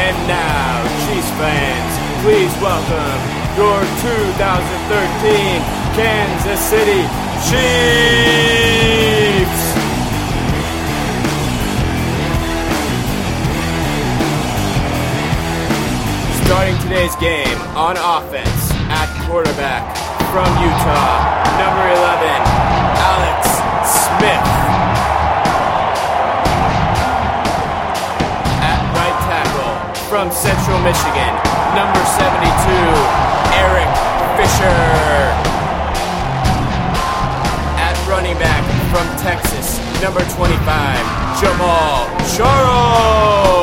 And now, Chiefs fans, please welcome your 2013 Kansas City Chiefs! Starting today's game on offense at quarterback from Utah, number 11, Alex Smith. At right tackle from Central Michigan, number 72, Eric Fisher. At running back from Texas, number 25, Jamal Charles.